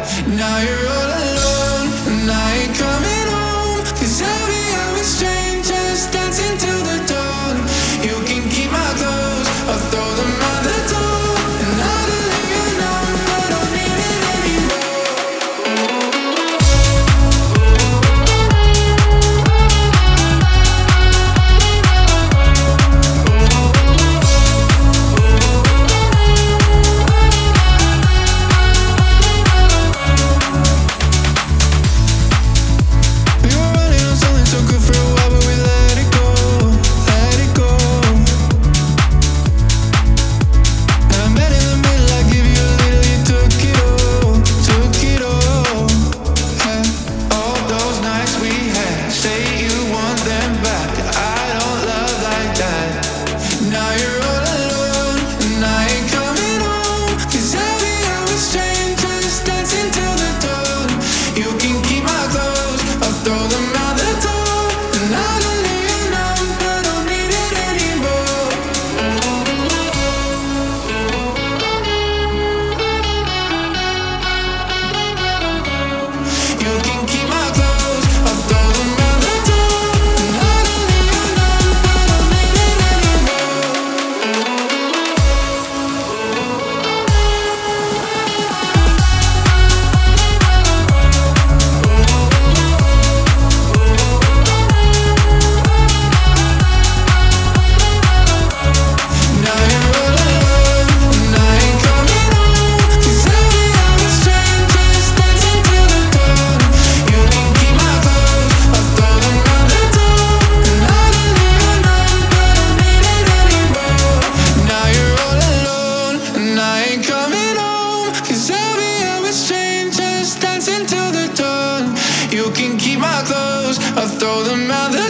Now you're all alone, and I ain't coming home. 'Cause I'll be out with strangers, dancing till the dawn. You can keep my clothes, I'll throw them out the door. And I don't leave you alone, I don't need it anymore. We were running on something so good for a while, but we let it go, let it go. And I met in the middle, I give you a little, you took it all, took it all. Yeah. All those nights we had, say you want them back. I don't love like that. Now you're all alone, and I ain't coming home. 'Cause I'll be out with strangers, dancing till the dawn. You can keep my clothes, I'll throw them out the door. And I don't leave you alone, I don't need it anymore. You can keep my clothes, I'll throw them out the door. And I don't leave you alone, I don't need it anymore. Now you're all alone, and I ain't coming home. 'Cause I'll be out with strangers, dancing till the dawn. You can keep my clothes, I'll throw them out the door. And I don't leave you alone, I don't need it anymore. Now you're all alone, and I ain't coming home. 'Cause I'll be out with strangers, dancing till the dawn. You can keep my clothes, I'll throw them out the